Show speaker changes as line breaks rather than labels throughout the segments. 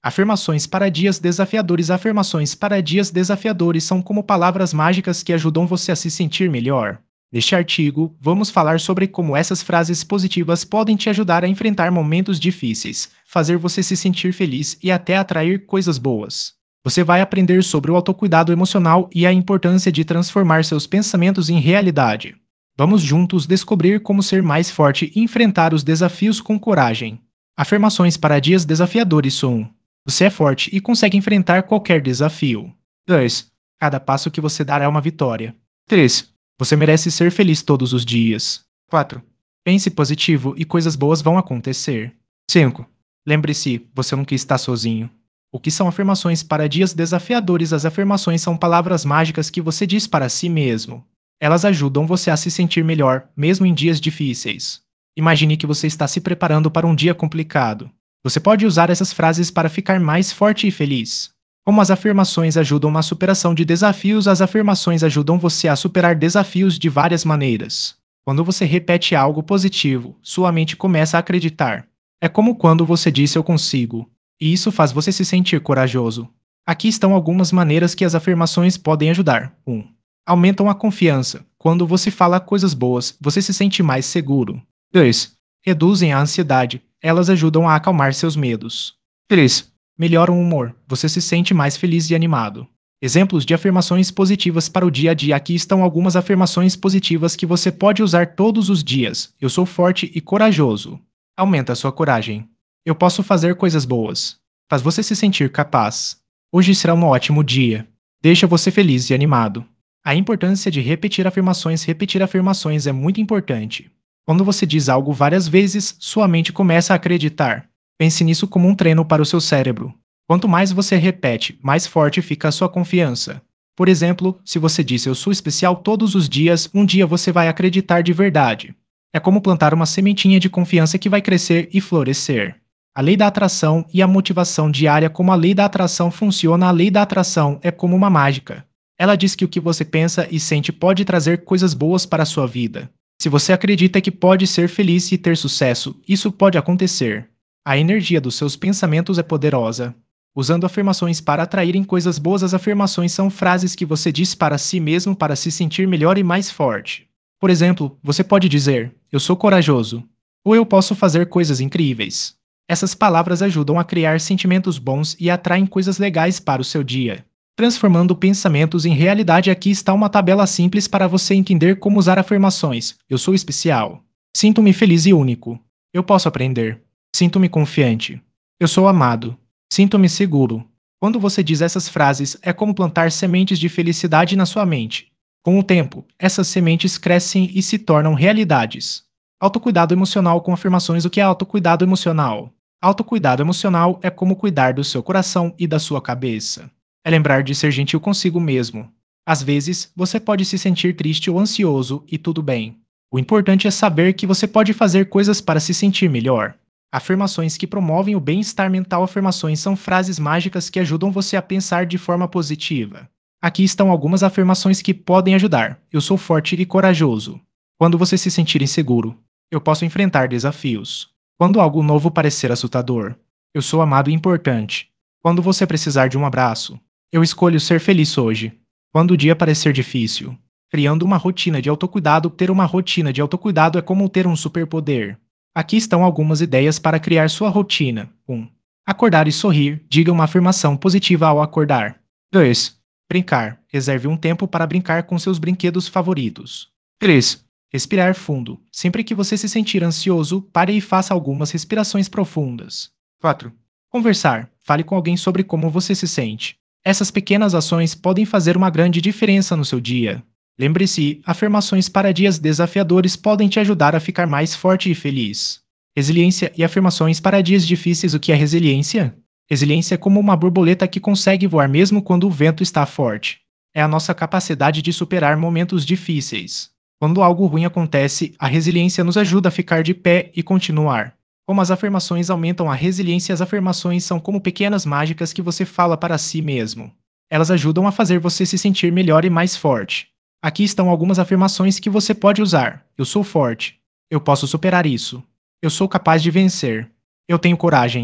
Afirmações para dias desafiadores. Afirmações para dias desafiadores são como palavras mágicas que ajudam você a se sentir melhor. Neste artigo, vamos falar sobre como essas frases positivas podem te ajudar a enfrentar momentos difíceis, fazer você se sentir feliz e até atrair coisas boas. Você vai aprender sobre o autocuidado emocional e a importância de transformar seus pensamentos em realidade. Vamos juntos descobrir como ser mais forte e enfrentar os desafios com coragem. Afirmações para dias desafiadores são: você é forte e consegue enfrentar qualquer desafio. 2. Cada passo que você dar é uma vitória. 3. Você merece ser feliz todos os dias. 4. Pense positivo e coisas boas vão acontecer. 5. Lembre-se, você nunca está sozinho. O que são afirmações para dias desafiadores? As afirmações são palavras mágicas que você diz para si mesmo. Elas ajudam você a se sentir melhor, mesmo em dias difíceis. Imagine que você está se preparando para um dia complicado. Você pode usar essas frases para ficar mais forte e feliz. Como as afirmações ajudam na superação de desafios, as afirmações ajudam você a superar desafios de várias maneiras. Quando você repete algo positivo, sua mente começa a acreditar. É como quando você diz eu consigo, e isso faz você se sentir corajoso. Aqui estão algumas maneiras que as afirmações podem ajudar. 1. Aumentam a confiança. Quando você fala coisas boas, você se sente mais seguro. 2. Reduzem a ansiedade. Elas ajudam a acalmar seus medos. 3. Melhoram o humor. Você se sente mais feliz e animado. Exemplos de afirmações positivas para o dia a dia. Aqui estão algumas afirmações positivas que você pode usar todos os dias. Eu sou forte e corajoso. Aumenta a sua coragem. Eu posso fazer coisas boas. Faz você se sentir capaz. Hoje será um ótimo dia. Deixa você feliz e animado. A importância de repetir afirmações. Repetir afirmações é muito importante. Quando você diz algo várias vezes, sua mente começa a acreditar. Pense nisso como um treino para o seu cérebro. Quanto mais você repete, mais forte fica a sua confiança. Por exemplo, se você diz eu sou especial todos os dias, um dia você vai acreditar de verdade. É como plantar uma sementinha de confiança que vai crescer e florescer. A lei da atração e a motivação diária. Como a lei da atração funciona? A lei da atração é como uma mágica. Ela diz que o que você pensa e sente pode trazer coisas boas para a sua vida. Se você acredita que pode ser feliz e ter sucesso, isso pode acontecer. A energia dos seus pensamentos é poderosa. Usando afirmações para atraírem coisas boas. As afirmações são frases que você diz para si mesmo para se sentir melhor e mais forte. Por exemplo, você pode dizer: eu sou corajoso, ou eu posso fazer coisas incríveis. Essas palavras ajudam a criar sentimentos bons e atraem coisas legais para o seu dia. Transformando pensamentos em realidade. Aqui está uma tabela simples para você entender como usar afirmações. Eu sou especial. Sinto-me feliz e único. Eu posso aprender. Sinto-me confiante. Eu sou amado. Sinto-me seguro. Quando você diz essas frases, é como plantar sementes de felicidade na sua mente. Com o tempo, essas sementes crescem e se tornam realidades. Autocuidado emocional com afirmações. O que é autocuidado emocional? Autocuidado emocional é como cuidar do seu coração e da sua cabeça. É lembrar de ser gentil consigo mesmo. Às vezes, você pode se sentir triste ou ansioso, e tudo bem. O importante é saber que você pode fazer coisas para se sentir melhor. Afirmações que promovem o bem-estar mental. Afirmações são frases mágicas que ajudam você a pensar de forma positiva. Aqui estão algumas afirmações que podem ajudar. Eu sou forte e corajoso. Quando você se sentir inseguro, eu posso enfrentar desafios. Quando algo novo parecer assustador, eu sou amado e importante. Quando você precisar de um abraço, eu escolho ser feliz hoje. Quando o dia parecer difícil, criando uma rotina de autocuidado. Ter uma rotina de autocuidado é como ter um superpoder. Aqui estão algumas ideias para criar sua rotina. 1. Acordar e sorrir. Diga uma afirmação positiva ao acordar. 2. Brincar. Reserve um tempo para brincar com seus brinquedos favoritos. 3. Respirar fundo. Sempre que você se sentir ansioso, pare e faça algumas respirações profundas. 4. Conversar. Fale com alguém sobre como você se sente. Essas pequenas ações podem fazer uma grande diferença no seu dia. Lembre-se, afirmações para dias desafiadores podem te ajudar a ficar mais forte e feliz. Resiliência e afirmações para dias difíceis. O que é resiliência? Resiliência é como uma borboleta que consegue voar mesmo quando o vento está forte. É a nossa capacidade de superar momentos difíceis. Quando algo ruim acontece, a resiliência nos ajuda a ficar de pé e continuar. Como as afirmações aumentam a resiliência. As afirmações são como pequenas mágicas que você fala para si mesmo. Elas ajudam a fazer você se sentir melhor e mais forte. Aqui estão algumas afirmações que você pode usar. Eu sou forte. Eu posso superar isso. Eu sou capaz de vencer. Eu tenho coragem.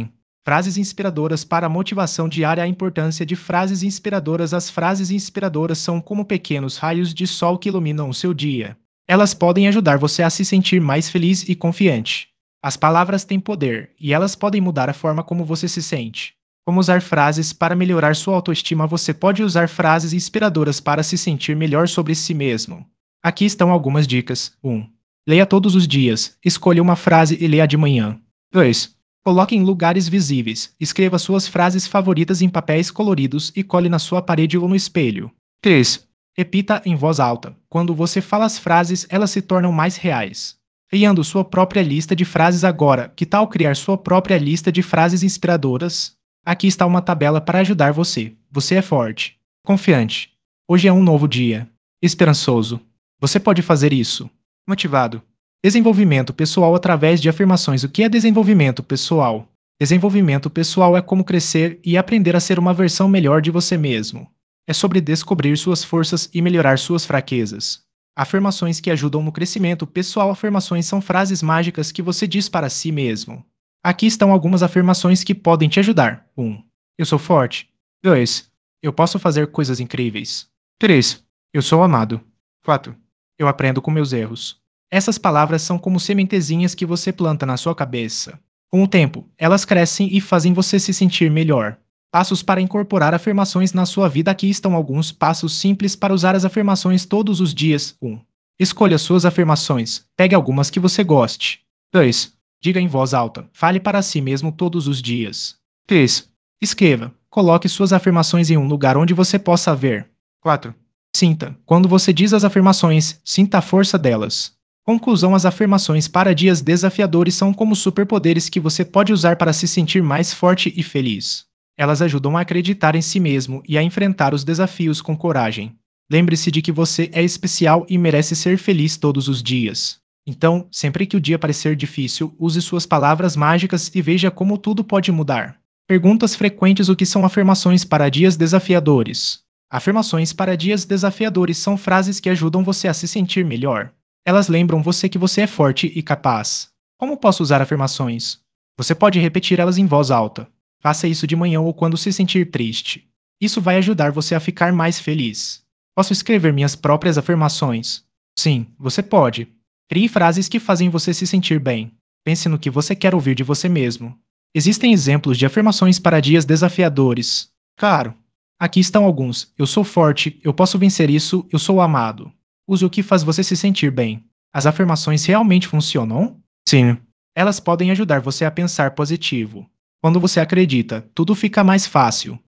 Frases inspiradoras para a motivação diária. A importância de frases inspiradoras. As frases inspiradoras são como pequenos raios de sol que iluminam o seu dia. Elas podem ajudar você a se sentir mais feliz e confiante. As palavras têm poder, e elas podem mudar a forma como você se sente. Como usar frases para melhorar sua autoestima? Você pode usar frases inspiradoras para se sentir melhor sobre si mesmo. Aqui estão algumas dicas. 1. Leia todos os dias. Escolha uma frase e leia de manhã. 2. Coloque em lugares visíveis. Escreva suas frases favoritas em papéis coloridos e cole na sua parede ou no espelho. 3. Repita em voz alta. Quando você fala as frases, elas se tornam mais reais. Criando sua própria lista de frases agora. Que tal criar sua própria lista de frases inspiradoras? Aqui está uma tabela para ajudar você. Você é forte. Confiante. Hoje é um novo dia. Esperançoso. Você pode fazer isso. Motivado. Desenvolvimento pessoal através de afirmações. O que é desenvolvimento pessoal? Desenvolvimento pessoal é como crescer e aprender a ser uma versão melhor de você mesmo. É sobre descobrir suas forças e melhorar suas fraquezas. Afirmações que ajudam no crescimento pessoal. Afirmações são frases mágicas que você diz para si mesmo. Aqui estão algumas afirmações que podem te ajudar. 1. Eu sou forte. 2. Eu posso fazer coisas incríveis. 3. Eu sou amado. 4. Eu aprendo com meus erros. Essas palavras são como sementezinhas que você planta na sua cabeça. Com o tempo, elas crescem e fazem você se sentir melhor. Passos para incorporar afirmações na sua vida. Aqui estão alguns passos simples para usar as afirmações todos os dias. 1. Escolha suas afirmações. Pegue algumas que você goste. 2. Diga em voz alta. Fale para si mesmo todos os dias. 3. Escreva. Coloque suas afirmações em um lugar onde você possa ver. 4. Sinta. Quando você diz as afirmações, sinta a força delas. Conclusão. As afirmações para dias desafiadores são como superpoderes que você pode usar para se sentir mais forte e feliz. Elas ajudam a acreditar em si mesmo e a enfrentar os desafios com coragem. Lembre-se de que você é especial e merece ser feliz todos os dias. Então, sempre que o dia parecer difícil, use suas palavras mágicas e veja como tudo pode mudar. Perguntas frequentes. O que são afirmações para dias desafiadores? Afirmações para dias desafiadores são frases que ajudam você a se sentir melhor. Elas lembram você que você é forte e capaz. Como posso usar afirmações? Você pode repetir elas em voz alta. Faça isso de manhã ou quando se sentir triste. Isso vai ajudar você a ficar mais feliz. Posso escrever minhas próprias afirmações? Sim, você pode. Crie frases que fazem você se sentir bem. Pense no que você quer ouvir de você mesmo. Existem exemplos de afirmações para dias desafiadores. Claro. Aqui estão alguns. Eu sou forte, eu posso vencer isso, eu sou amado. Use o que faz você se sentir bem. As afirmações realmente funcionam? Sim. Elas podem ajudar você a pensar positivo. Quando você acredita, tudo fica mais fácil.